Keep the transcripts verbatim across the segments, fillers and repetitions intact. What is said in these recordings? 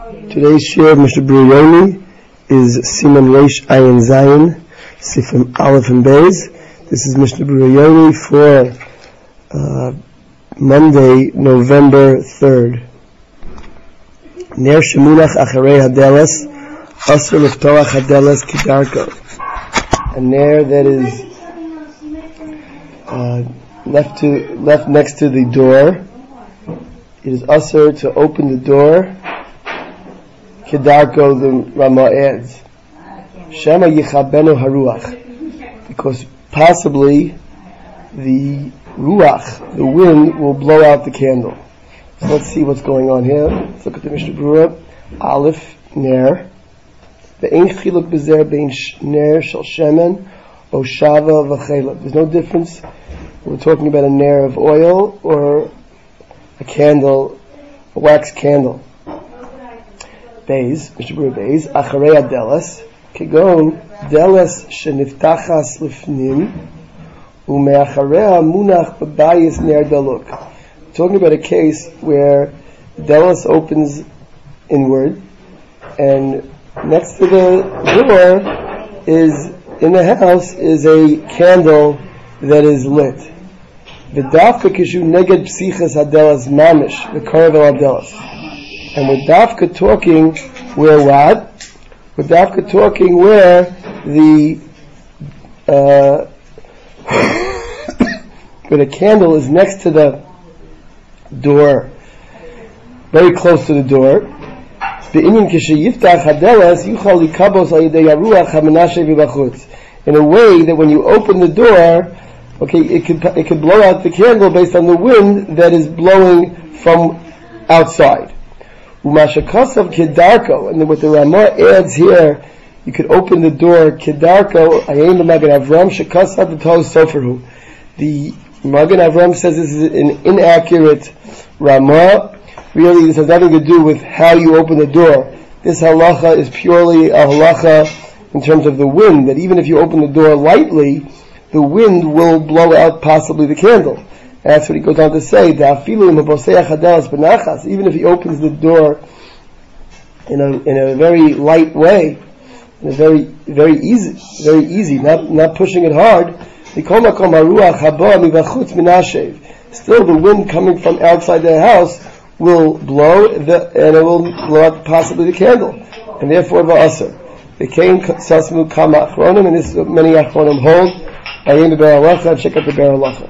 Today's share of Mishnah Berurah is Siman Reish Ayin Zayin, Sifim Aleph and Beis. This is Mishnah Berurah for uh, Monday, November third. Ner Shemunach Acharei Hadelas, Asur Liftoach Hadelas Kidarko. A ner that is uh, left to left next to the door. It is asur to open the door. Kedarko, the Rama adds, Shema Yichabenu Haruach, because possibly the ruach, the wind, will blow out the candle. So let's see what's going on here. Let's look at the Mishnah Berurah. Aleph ner, ve'ein chiluk bezer bein ner shel shemen o shava v'chelav. There's no difference. We're talking about a ner of oil or a candle, a wax candle. Beis, Mishnah Berurah Beis, Acharei Hadelas, Kegon, Delas sheniftachas lifnim, umeachareha munach b'bayis ner daluk. Talking about a case where Delas opens inward, and next to the door is, in the house, is a candle that is lit. V'dafka kishu neged psichas hadelas mamish, v'karvel hadelas. And we're dafka talking where what? We're dafka talking where the uh, where the candle is next to the door, very close to the door. In a way that when you open the door, okay, it could it could blow out the candle based on the wind that is blowing from outside. Umashakasav kedarko, and then what the Rama adds here, you could open the door kedarko. Ayin the Magen Avram shakasav the Toh Soferhu. The Magen Avram says this is an inaccurate Rama. Really, this has nothing to do with how you open the door. This halacha is purely a halacha in terms of the wind. That even if you open the door lightly, the wind will blow out possibly the candle. That's what he goes on to say. Even if he opens the door in a in a very light way, in a very very easy, very easy, not not pushing it hard. Still, the wind coming from outside the house will blow, the, and it will blow out possibly the candle, and therefore va'asur. They came sasmu kama achronim, and this is what many achronim hold. Ayin the Be'er Halacha, check out the Be'er Halacha.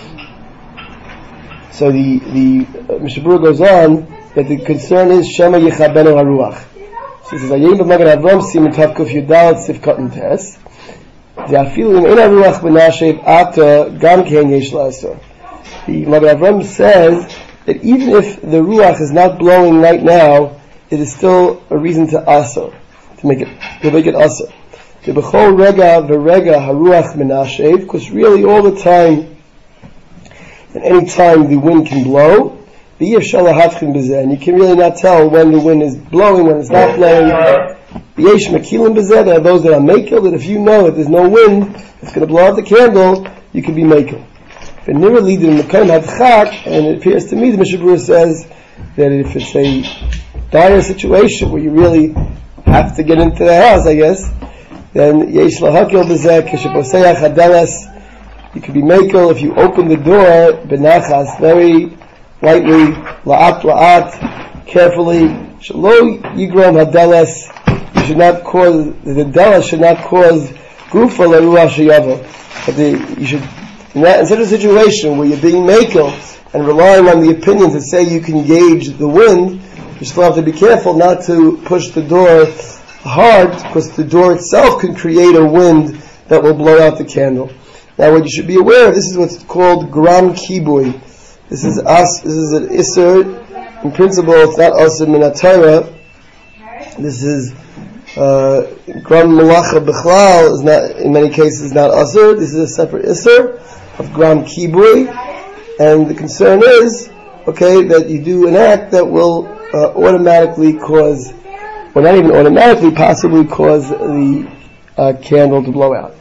So the the uh, Mishnah Berurah goes on that the concern is Shema Yichabenu Haruach. So he says Ayin b'Magen Avram Siman Tav Kuf Yudalet Sif Katan Tes. De'afilu im ein haruach b'nashev ata gam kein yesh la'asur. The Magen Avram says that even if the ruach is not blowing right now, it is still a reason to asur, to make it to make it asur. The b'chol rega v'rega haruach b'nashev, because really all the time. At any time the wind can blow, and you can really not tell when the wind is blowing, when it's not blowing. There are those that are makil, that if you know that there's no wind, it's going to blow out the candle, you can be makil. And it appears to me, the Mishnah Berurah says that if it's a dire situation where you really have to get into the house, I guess, then yesh lahakil b'zeh k'sheposeach hadelas. You could be makel if you open the door, benachas, very lightly, la'at la'at, carefully. Shelo yigrom hadelas. You should not cause, the delas should not cause gufa leruach sheyavo. But the, you should, in, that, in such a situation where you're being makel and relying on the opinion to say you can gauge the wind, you still have to be careful not to push the door hard, because the door itself can create a wind that will blow out the candle. Now, what you should be aware of, this is what's called gram kibui. This is us. This is an isser. In principle, it's not asur min haTorah. This is uh, gram malacha b'chlal. Is not, in many cases, not asur. This is a separate isser of gram kibui, and the concern is, okay, that you do an act that will uh, automatically cause, or not even automatically, possibly cause the uh, candle to blow out.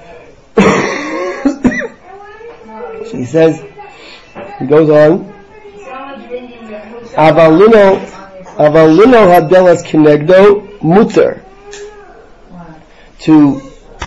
So he says, he goes on, Avalino Aval lino hadelas kinegdo muter. To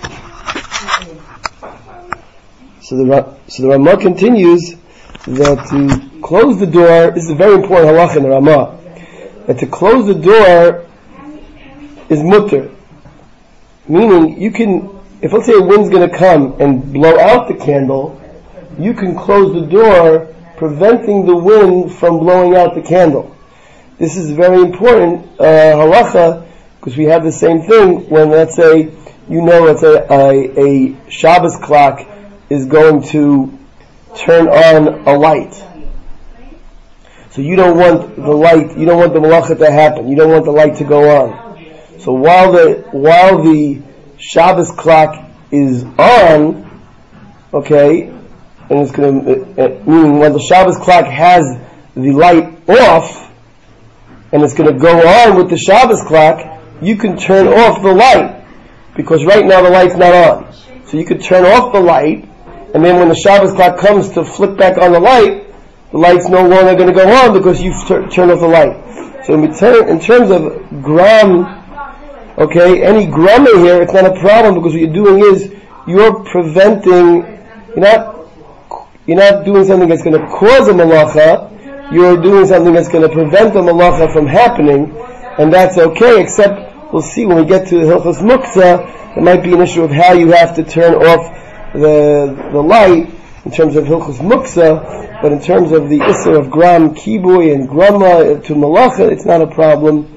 so the so the Ramah continues that to close the door. This is a very important halach in the Ramah. That to close the door is mutter, meaning you can. If let's say a wind's going to come and blow out the candle, you can close the door, preventing the wind from blowing out the candle. This is very important uh, halacha, because we have the same thing when, let's say, you know, let's say a, a Shabbos clock is going to turn on a light. So you don't want the light, you don't want the malacha to happen. You don't want the light to go on. So while the while the Shabbos clock is on, okay, and it's going to, uh, meaning when the Shabbos clock has the light off, and it's going to go on with the Shabbos clock, you can turn off the light, because right now the light's not on. So you could turn off the light, and then when the Shabbos clock comes to flick back on the light, the light's no longer going to go on because you've tur- turned off the light. So in, ter- in terms of gram, okay, any grumma here, it's not a problem, because what you're doing is you're preventing, you're not, you're not doing something that's going to cause a malacha, you're doing something that's going to prevent the malacha from happening, and that's okay, except we'll see when we get to the Hilchos Muktzah, there might be an issue of how you have to turn off the the light in terms of Hilchos Muktzah, but in terms of the issur of gram, kibui, and grumma to malacha, it's not a problem.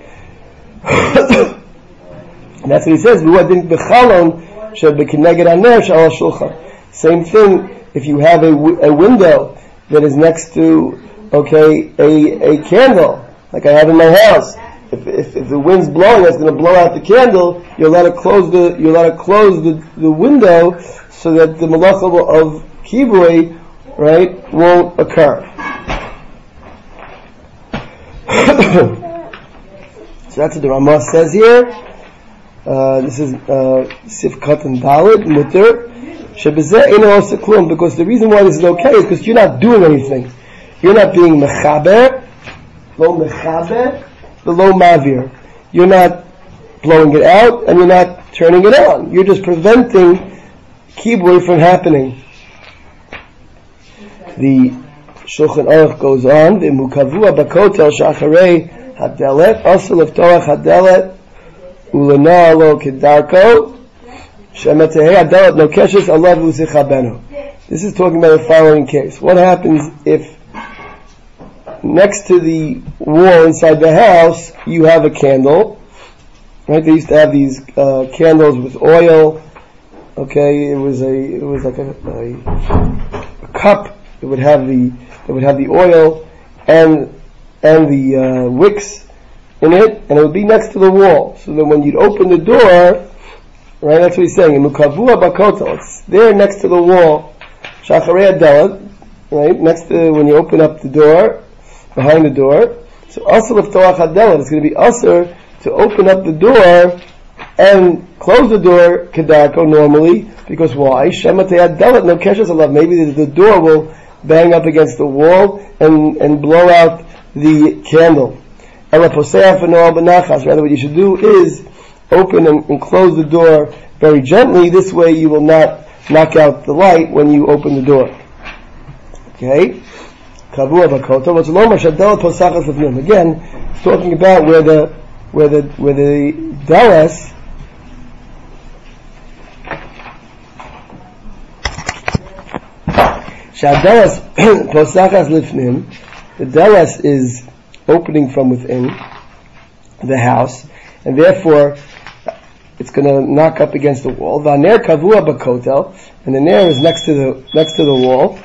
And that's what he says. Same thing if you have a, w- a window that is next to, okay, a, a candle, like I have in my house. If, if, if the wind's blowing, it's going to blow out the candle. You'll let it close the you let it close the, the window so that the malacha of kibui, right, won't occur. So that's what the Ramah says here. Uh, this is uh, Sifkat and Daled Mutter Shebezeh Eino Osa Klum, because the reason why this is okay is because you're not doing anything. You're not being mechaber, lo mechaber, the lo mavir. You're not blowing it out and you're not turning it on. You're just preventing kibui from happening. The Shulchan Aruch goes on, the mukavua bakotel shacharei hadelet asel leftorach hadelet ulana lo kedarko shemetehei hadelet no keshes alav uzichabenu. This is talking about the following case. What happens if next to the wall inside the house you have a candle, right? They used to have these uh, candles with oil. Okay, it was a it was like a, a, a cup. It would have the it would have the oil and and the uh, wicks in it, and it would be next to the wall. So that when you'd open the door, right? That's what he's saying. Mukavua bakotel. It's there next to the wall. Shacharei adelet, right? Next to when you open up the door, behind the door. So asur leftorach hadelet. It's going to be asur to open up the door and close the door kedarko normally, because why? Shematei hadelet no keshes alav. Maybe the, the door will bang up against the wall and, and blow out the candle. Rather, what you should do is open and, and close the door very gently. This way you will not knock out the light when you open the door. Okay? Again, it's talking about where the where the where the delas Shadelas posachas lifnim, the delas is opening from within the house, and therefore it's going to knock up against the wall. Vaner kavua bakotel, and the ner is next to the next to the wall.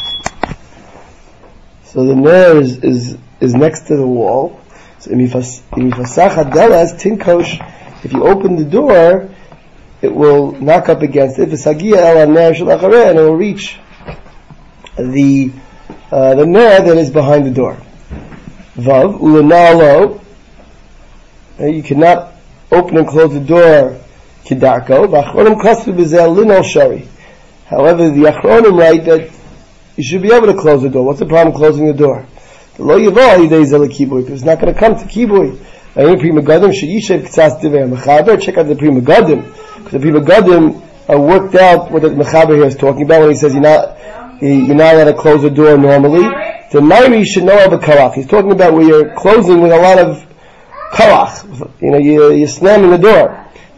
So the ner is is, is next to the wall. So imifasach delas tinkosh. If you open the door, it will knock up against it. V'sagia el ner shel acharei, and it will reach the uh, the ner that is behind the door. Vav ulanalo. You cannot open and close the door kidarko. V'achronim kasu b'zel linol shari. However, the achronim write that you should be able to close the door. What's the problem closing the door? Lo yavo yidei zeh lekibui, because it's not going to come to kibui. Ayin Pri Megadim sheyishev k'tzas divei mechaber. Check out the Pri Megadim, because the Pri Megadim are worked out what the mechaber here is talking about when he says you're not you're not allowed to close the door normally. The Nairi should know of a kalach. He's talking about where you're closing with a lot of kalach. You know, you're, you're slamming the door.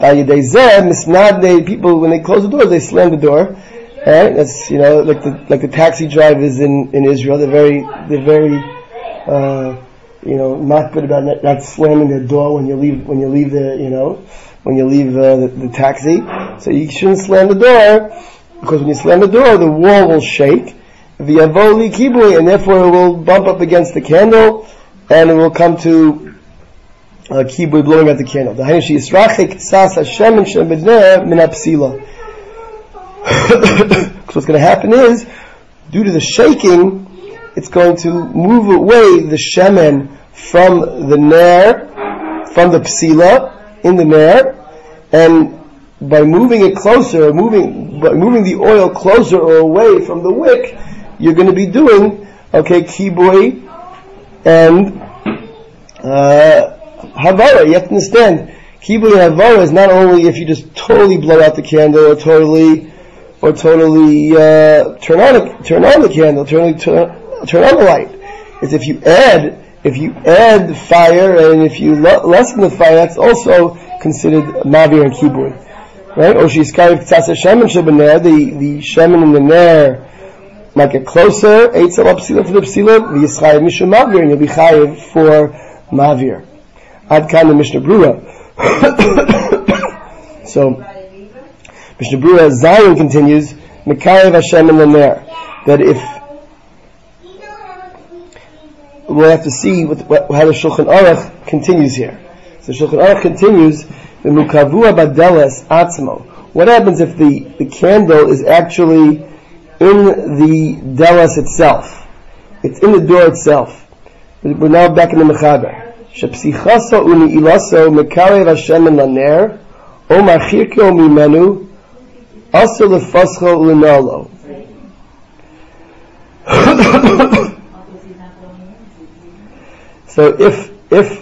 People, when they close the doors, they slam the door. Right? That's, you know, like the like the taxi drivers in, in Israel. They're very they're very uh, you know, not good about not, not slamming their door when you leave when you leave the you know when you leave uh, the, the taxi. So you shouldn't slam the door, because when you slam the door, the wall will shake. V'yavoli kibui, and therefore it will bump up against the candle, and it will come to uh, kibui blowing out the candle. The hainishi yisrachik sas Hashem and shem b'neh min hapsila. So what's going to happen is, due to the shaking, it's going to move away the shemen from the ner, from the psila in the ner, and by moving it closer, moving by moving the oil closer or away from the wick, you're going to be doing, okay, kibui and uh, havara. You have to understand, kibui and havara is not only if you just totally blow out the candle or totally or totally uh, turn on the, turn on the candle, turn turn, turn on the light. It's if you add if you add fire and if you le- lessen the fire, that's also considered mavir and kibui, right? Or she's kind of tzasa shemen shebener, the the shemen in the ner might get closer, eitzel psila for the psila, v'yischayev mishum mavir, and you'll be chayev for mavir. Ad kan the Mishnah Brura. So Mishnah Brura Zion continues, Mekayev Hashem in the ner, that if we'll have to see what, what, how the Shulchan Aruch continues here. So Shulchan Aruch continues, the mukavua badeles atzmo. What happens if the, the candle is actually in the delas itself? It's in the door itself. We're now back in the mechaber. Shepsichaso uni ilaso mekarev Hashem in laner o marchirko mimenu asa lefascho ulinalo. So if if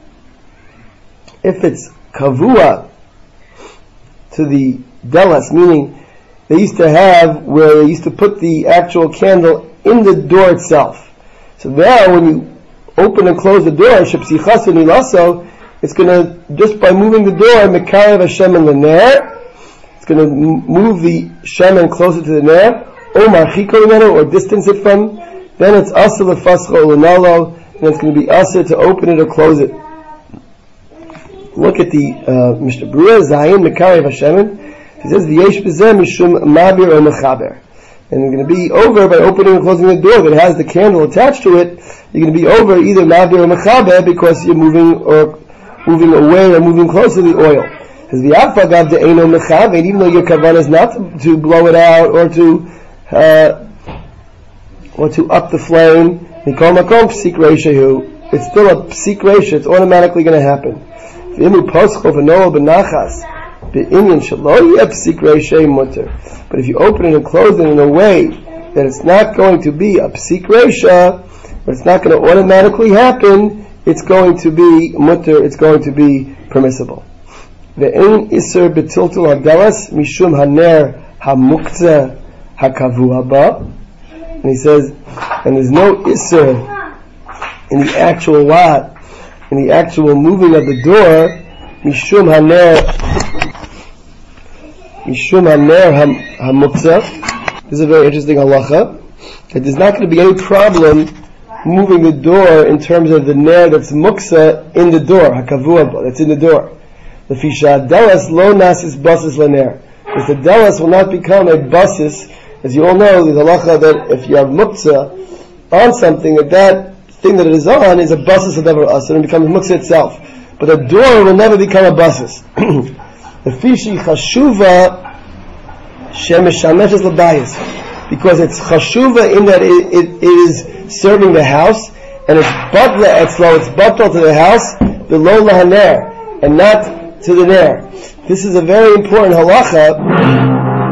if it's kavua to the delas, meaning they used to have where they used to put the actual candle in the door itself. So now when you open and close the door, shepsichas unilaso, it's going to, just by moving the door, mekarev Hashem in the ner, it's going to move the shemen closer to the ner, or marchiko mimenu, or distance it from, then it's asa lefascho ulinalo, and it's going to be asa to open it or close it. Look at the uh, Mishnah Brura Zayin mekarev Hashem. He says v'yesh b'zeh mishum mavir or mechaber, and you're going to be over by opening and closing the door that has the candle attached to it. You're going to be over either mavir or mechaber because you're moving or moving away or moving closer to the oil. Because the afagav de eino mechaber, even though your kavanah is not to, to blow it out or to uh, or to up the flame, mikol makom psik reishahu, it's still a psik reisha. It's automatically going to happen. V'imu poscho v'noel b'nachas. But if you open it and close it in a way that it's not going to be a psik reisha, but it's not going to automatically happen, it's going to be mutter, it's going to be permissible. Ve'ein iser betiltul hadelas mishum haner hamuktzeh hakavu haba. And he says, and there's no iser in the actual what? In the actual moving of the door, mishum haner Mishum haner hamuktzah. This is a very interesting halacha. That there's not going to be any problem moving the door in terms of the ner that's muktzah in the door, hakavua, that's in the door. The fisha delas lo nasis basis laner. Because the delas will not become a basis. As you all know, the halacha that if you have muktzah on something, that that thing that it is on is a basis of ever us, and it becomes muktzah itself. But the door will never become a basis. The fishi chashuva shemeshameshes labayis, because it's chashuva in that it, it, it is serving the house, and it's batla etzlo, it's batla to the house, the lo lahaner, and not to the ner. This is a very important halacha.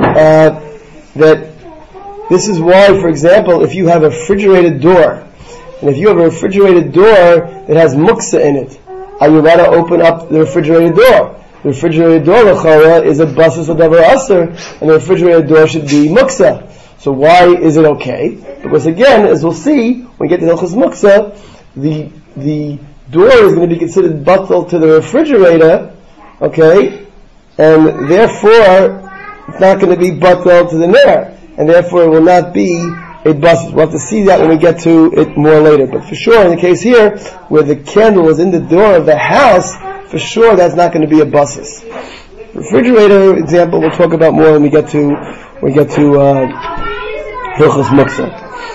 Uh, that this is why, for example, if you have a refrigerated door And if you have a refrigerated door that has muksa in it, are you allowed to open up the refrigerated door? The refrigerated door, l'chara, is a basis of davar aser, and the refrigerated door should be muksa. So why is it okay? Because again, as we'll see, when we get to Hilchos Muksa, the the door is going to be considered batal to the refrigerator, okay, and therefore it's not going to be batal to the ner, and therefore it will not be a basis. We'll have to see that when we get to it more later. But for sure, in the case here, where the candle is in the door of the house, for sure that's not going to be a basis. Refrigerator example we'll talk about more when we get to we get to uh, Hilchos Muksa.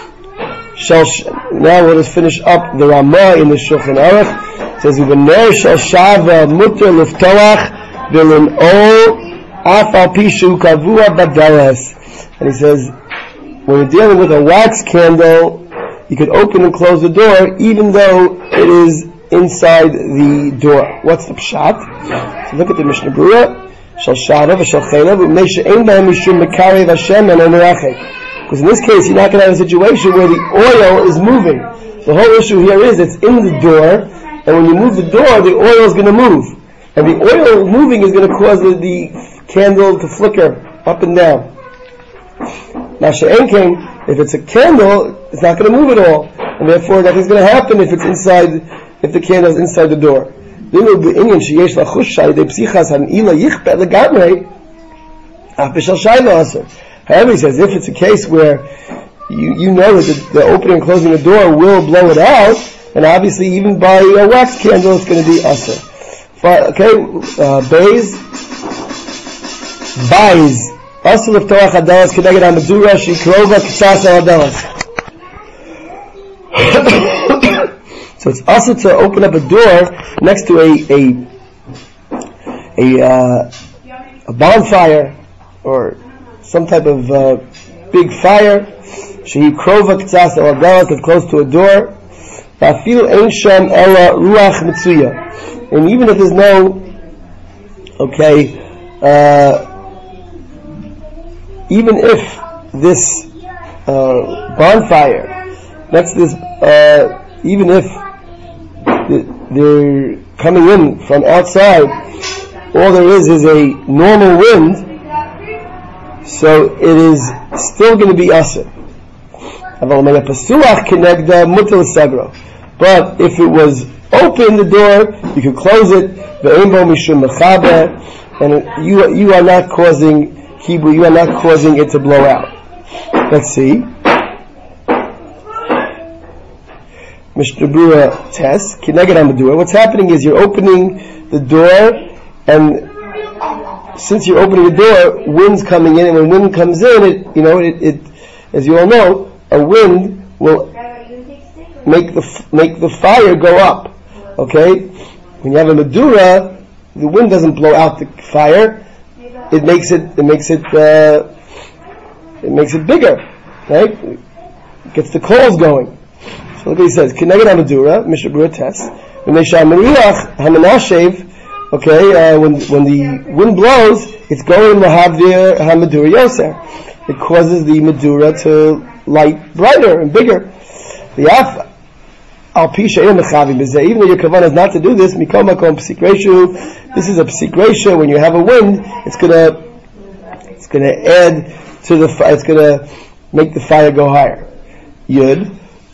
Now we'll just finish up the Ramah in the Shulchan Aruch. It says, "U'v'ner shel shava muter liftoach v'lim'ol af al pi shu kavua b'dalas." And he says, when you're dealing with a wax candle, you could open and close the door even though it is inside the door. What's the pshat? So look at the Mishnah Berurah. Shel shava v'shel chelav u'mnei she'ein b'hem mishum mekarev Hashem eno merachek. Because in this case, you're not going to have a situation where the oil is moving. The whole issue here is it's in the door, and when you move the door, the oil is going to move. And the oil moving is going to cause the, the candle to flicker up and down. Now, she'en came, if it's a candle, it's not going to move at all. And therefore, nothing's going to happen if it's inside, if the candle is inside the door. However, he says, if it's a case where you, you know that the, the opening and closing the door will blow it out, then obviously even by a wax candle it's going to be asur. Okay, uh, Bays, Bays, asur l'ftoach hadalas k'neged hamadura she'krova k'tzas hadalas. So it's asur to open up a door next to a a a, uh, a bonfire or some type of uh, big fire, shehi krova k'tzas or adalas, that's close to a door. Va'afilu ein sham ela ruach mitzuya. And even if there's no, okay, uh, even if this uh, bonfire, next to this, uh, even if they're coming in from outside, all there is is a normal wind, so it is still going to be asur. But if it was open, the door, you can close it, and you you are not causing kibur, you are not causing it to blow out. Let's see. Mishnah Berurah test. What's happening is you're opening the door, and since you're opening the door, wind's coming in, and when wind comes in, it, you know, it, it, as you all know, a wind will make the make the fire go up. Okay, when you have a Madura, the wind doesn't blow out the fire; it makes it it makes it uh, it makes it bigger, right? It gets the coals going. So look what he says: Kineged Madura, Mishnah Berurah test. When they shall Mariach Hamanashev. Okay, uh, when when the wind blows, it's going lahavir hamadura yoser. It causes the Madura to light brighter and bigger. The af al pisha even though your kavanah is not to do this, mikom makom psik reshu. This is a psik reshu. When you have a wind, it's gonna it's gonna add to the fire. It's gonna make the fire go higher. Yud.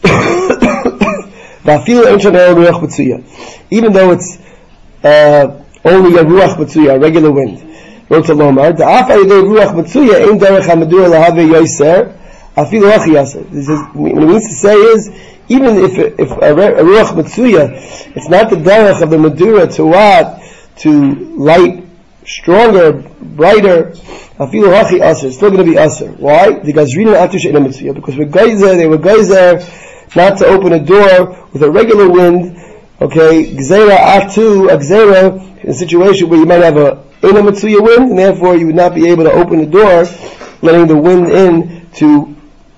Even though it's uh, only a ruach matzuya, a regular wind. Wrote to Lomar, the afa yedei ruach matzuya ein derech hamadura lahaveh yoser afilu hachi yaser. This is what it means to say is, even if if a, a ruach matzuya, it's not the derech of the madura to what to light stronger, brighter. Afilu hachi yaser. It's still going to be asur. Why? Because reading atu she'ena matzuya. Because we're geyser, they were geyser not to open a door with a regular wind. Okay, gzeira atu a gzeira, in a situation where you might have a ina matzuya wind, and therefore you would not be able to open the door, letting the wind in to,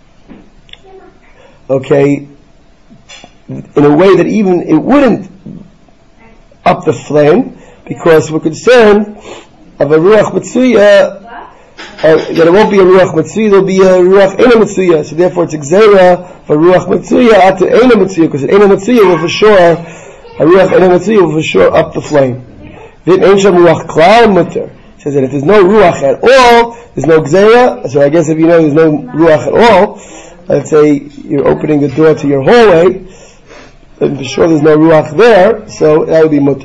okay, in a way that even it wouldn't up the flame, because we're concerned of a ruach matzuya uh, that it won't be a ruach matzuya, there'll be a ruach eina matzuya. So therefore, it's exera for ruach matzuya at the eina matzuya, because an eina matzuya will for sure, a ruach eina matzuya will for sure up the flame. Then ein sham ruach klal mutter. Says that if there's no ruach at all, there's no gzera. So I guess if you know there's no ruach at all, let's say you're opening the door to your hallway, then for sure there's no ruach there, so that would be mutter.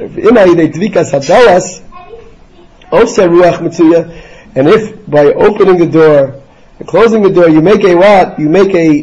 And if by opening the door and closing the door you make a what? You make a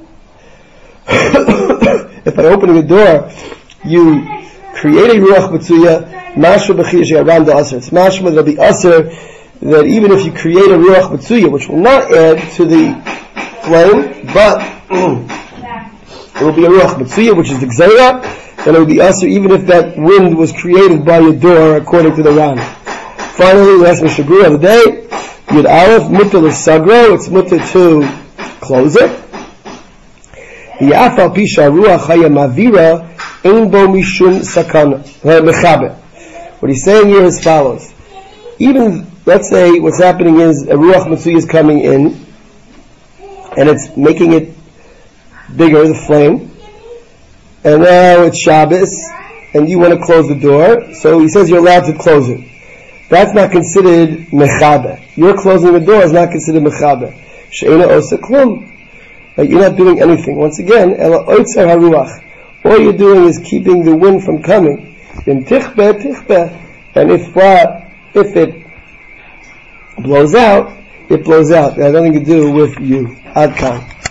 if by opening the door you create a ruach matzuya, mashma b'chiyash around the aser. It's mashma that'll be aser that even if you create a ruach matzuya, which will not add to the flame, but it will be a ruach matzuya, which is the gzeira, then it will be aser even if that wind was created by your door, according to the Ran. Finally, the last Mishnah Berurah of the day, Yud Aleph, mutter l'sagro, it's mutter to close it. Yafal pisha ruach haya mavira, ein bo mishum sakana, mechaber. What he's saying here is as follows. Even, let's say, what's happening is a ruach matzuya is coming in, and it's making it bigger, the flame, and now it's Shabbos, and you want to close the door, so he says you're allowed to close it. That's not considered mechaber. Your closing the door is not considered mechaber. She'ena osa klum. You're not doing anything. Once again, ela oitzer haruach. All you're doing is keeping the wind from coming. In tichbe, tichbe. And if what, if it blows out, it blows out. It has nothing to do with you. Ad kan.